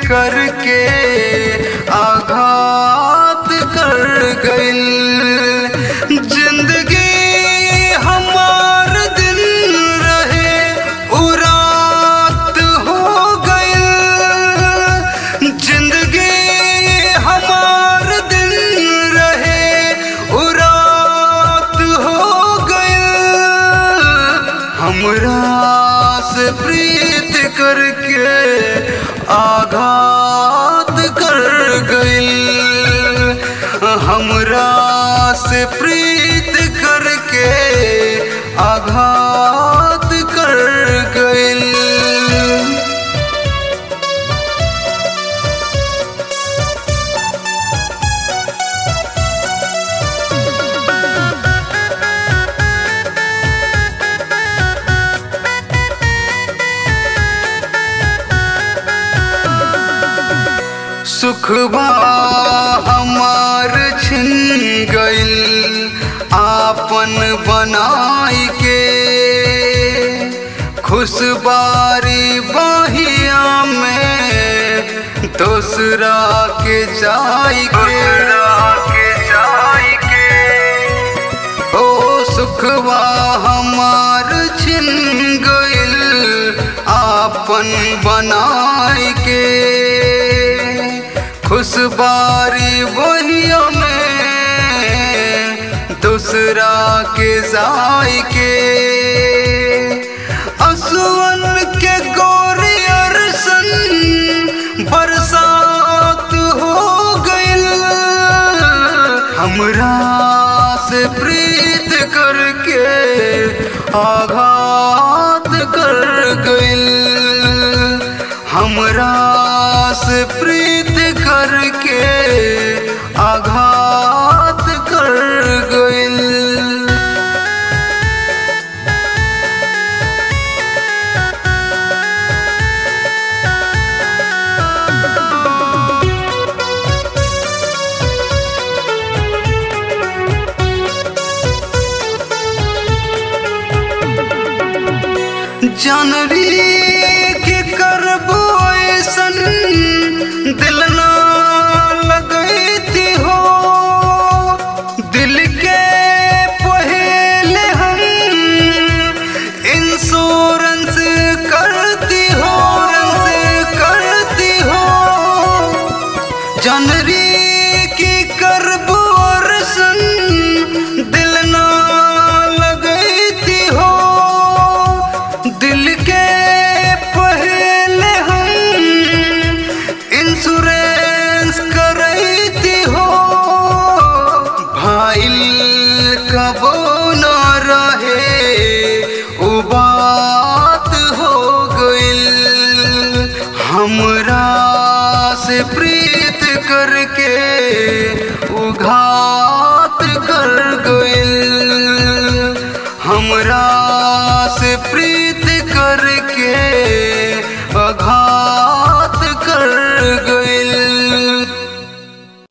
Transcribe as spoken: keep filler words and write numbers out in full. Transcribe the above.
करके आघात कर गइल। जिंदगी हमार दिन रहे उ रात हो गइल। जिंदगी हमार दिन रहे उ रात हो गइल। हमरा से प्रीत करके आघात कर गइल। हमरा से प्रीत करके आघात कर गइल। सुखबा हमार छिन गइल आपन बनाई के। खुशबारी बहिया में दूसरा के जाई के। ओ सुखबा हमार छिन गइल आपन बनाई के। खुशबारी बहिया में दूसरा के जाई के। असुवन के गोरी अरसन बरसात हो गइल। हमरा से प्रीत करके आघात कर गइल। हमरा से प्रीत करके आघात कर गइल। जानरी के करबो ऐसन दिल ना लगैती हो। दिल के पहले हम इंश्योरेंस करती हो करती हो। जानरी की करबो ऐसन दिल ना लगैती हो। दिल के पहले हम इंश्योरेंस करैती हो। भाईल कबो न रहे उ बात हो गइल। हमरा से प्रीत करके उ घात कर गइल। हमरा से प्रीत करके